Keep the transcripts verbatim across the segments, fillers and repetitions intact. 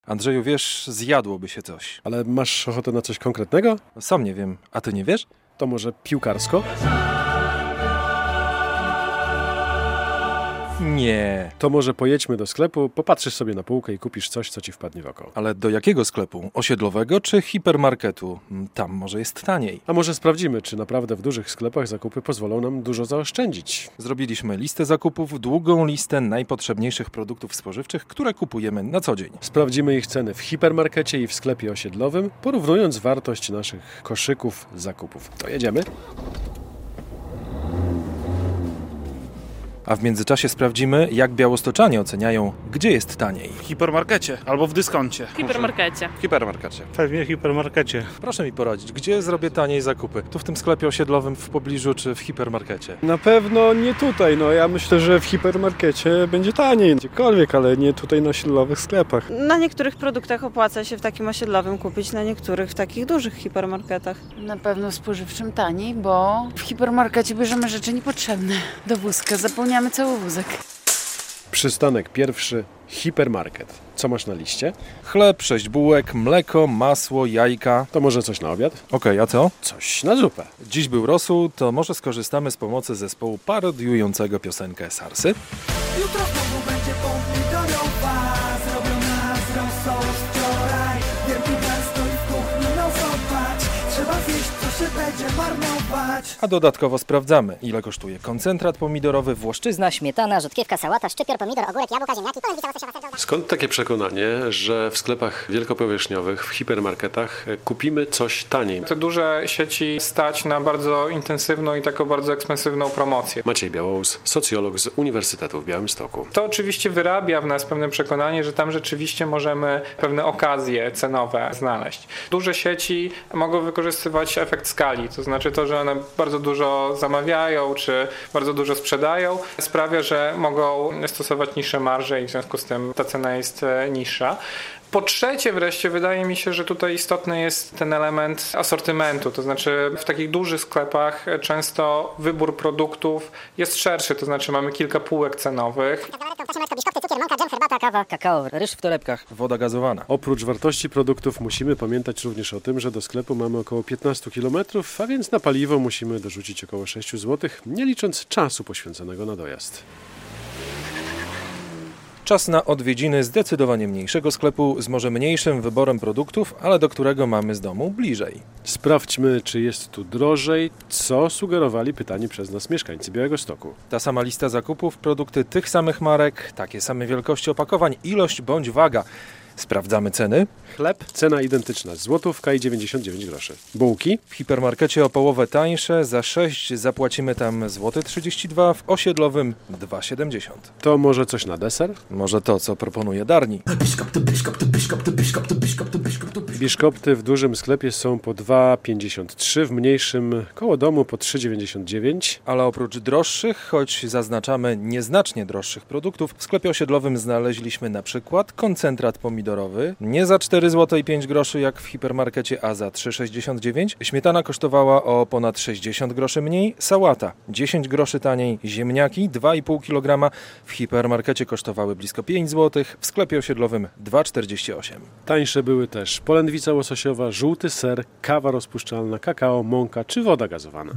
Andrzeju, wiesz, zjadłoby się coś. Ale masz ochotę na coś konkretnego? Sam nie wiem. A ty nie wiesz? To może piłkarsko? Nie. To może pojedźmy do sklepu, popatrzysz sobie na półkę i kupisz coś, co ci wpadnie w oko. Ale do jakiego sklepu? Osiedlowego czy hipermarketu? Tam może jest taniej. A może sprawdzimy, czy naprawdę w dużych sklepach zakupy pozwolą nam dużo zaoszczędzić. Zrobiliśmy listę zakupów, długą listę najpotrzebniejszych produktów spożywczych, które kupujemy na co dzień. Sprawdzimy ich ceny w hipermarkecie i w sklepie osiedlowym, porównując wartość naszych koszyków zakupów. To jedziemy? A w międzyczasie sprawdzimy, jak białostoczanie oceniają, gdzie jest taniej. W hipermarkecie albo w dyskoncie. W hipermarkecie. W hipermarkecie. Pewnie w hipermarkecie. Proszę mi poradzić, gdzie zrobię taniej zakupy? Tu w tym sklepie osiedlowym w pobliżu czy w hipermarkecie? Na pewno nie tutaj, no ja myślę, że w hipermarkecie będzie taniej, gdziekolwiek, ale nie tutaj na osiedlowych sklepach. Na niektórych produktach opłaca się w takim osiedlowym kupić, na niektórych w takich dużych hipermarketach. Na pewno w spożywczym taniej, bo w hipermarkecie bierzemy rzeczy niepotrzebne do wózka, zapełniamy cały wózek. Przystanek pierwszy, hipermarket. Co masz na liście? Chleb, sześć bułek, mleko, masło, jajka. To może coś na obiad? Okej, a co? Coś na zupę. Dziś był rosół, to może skorzystamy z pomocy zespołu parodiującego piosenkę Sarsy. Jutro znowu będzie pomidorowa, zrobiona z rosół z wczoraj. Wielki gar stoi w kuchni, no zobacz, trzeba zjeść, co się będzie marnować. A dodatkowo sprawdzamy, ile kosztuje koncentrat pomidorowy, włoszczyzna, śmietana, rzodkiewka, sałata, szczypior, pomidor, ogórek, jabłka, ziemniaki, polędwica, łososiowa, serdowa. Skąd takie przekonanie, że w sklepach wielkopowierzchniowych, w hipermarketach kupimy coś taniej? Te duże sieci stać na bardzo intensywną i taką bardzo ekspensywną promocję. Maciej Białous, socjolog z Uniwersytetu w Białymstoku. To oczywiście wyrabia w nas pewne przekonanie, że tam rzeczywiście możemy pewne okazje cenowe znaleźć. Duże sieci mogą wykorzystywać efekt skali, to znaczy to, że one bardzo dużo zamawiają, czy bardzo dużo sprzedają, sprawia, że mogą stosować niższe marże i w związku z tym ta cena jest niższa. Po trzecie wreszcie wydaje mi się, że tutaj istotny jest ten element asortymentu, to znaczy w takich dużych sklepach często wybór produktów jest szerszy, to znaczy mamy kilka półek cenowych. Kawa, kakao, ryż w torebkach. Woda gazowana. Oprócz wartości produktów musimy pamiętać również o tym, że do sklepu mamy około piętnaście kilometrów, a więc na paliwo musimy dorzucić około sześć złotych, nie licząc czasu poświęconego na dojazd. Czas na odwiedziny zdecydowanie mniejszego sklepu z może mniejszym wyborem produktów, ale do którego mamy z domu bliżej. Sprawdźmy, czy jest tu drożej, co sugerowali pytani przez nas mieszkańcy Białegostoku. Ta sama lista zakupów, produkty tych samych marek, takie same wielkości opakowań, ilość bądź waga. Sprawdzamy ceny. Chleb, cena identyczna, złotówka i dziewięćdziesiąt dziewięć groszy. Bułki? W hipermarkecie o połowę tańsze, za sześć zapłacimy tam złoty trzydzieści dwa, w osiedlowym dwa siedemdziesiąt. To może coś na deser? Może to, co proponuje Darni. Biszkopty w dużym sklepie są po dwa pięćdziesiąt trzy, w mniejszym koło domu po trzy dziewięćdziesiąt dziewięć. Ale oprócz droższych, choć zaznaczamy nieznacznie droższych produktów, w sklepie osiedlowym znaleźliśmy na przykład koncentrat pomidorowy, nie za cztery złote i pięć groszy jak w hipermarkecie, a za trzy sześćdziesiąt dziewięć. Śmietana kosztowała o ponad sześćdziesiąt groszy mniej, sałata dziesięć groszy taniej, ziemniaki dwa i pół kilograma w hipermarkecie kosztowały blisko pięć złotych, w sklepie osiedlowym dwa czterdzieści osiem. Tańsze były też polędwica łososiowa, żółty ser, kawa rozpuszczalna, kakao, mąka czy woda gazowana.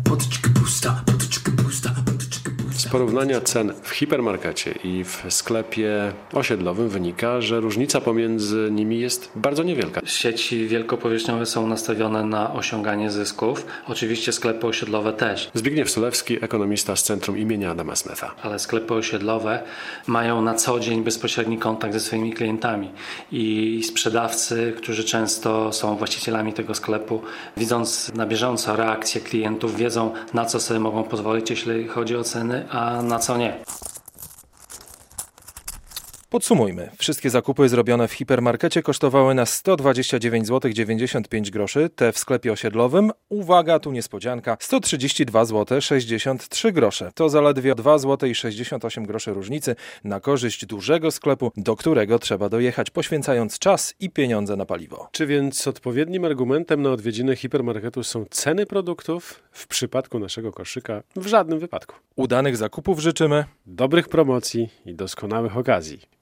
Z porównania cen w hipermarkecie i w sklepie osiedlowym wynika, że różnica pomiędzy nimi jest bardzo niewielka. Sieci wielkopowierzchniowe są nastawione na osiąganie zysków. Oczywiście sklepy osiedlowe też. Zbigniew Sulewski, ekonomista z Centrum imienia Adama Smetha. Ale sklepy osiedlowe mają na co dzień bezpośredni kontakt ze swoimi klientami i sprzedawcy, którzy często są właścicielami tego sklepu, widząc na bieżąco reakcje klientów, wiedzą, na co sobie mogą pozwolić, jeśli chodzi o ceny, a na co nie. Podsumujmy. Wszystkie zakupy zrobione w hipermarkecie kosztowały nas sto dwadzieścia dziewięć złotych dziewięćdziesiąt pięć groszy, te w sklepie osiedlowym, uwaga, tu niespodzianka, sto trzydzieści dwa złote sześćdziesiąt trzy grosze. To zaledwie dwa złote i sześćdziesiąt osiem groszy różnicy na korzyść dużego sklepu, do którego trzeba dojechać, poświęcając czas i pieniądze na paliwo. Czy więc odpowiednim argumentem na odwiedziny hipermarketu są ceny produktów? W przypadku naszego koszyka w żadnym wypadku. Udanych zakupów życzymy, dobrych promocji i doskonałych okazji.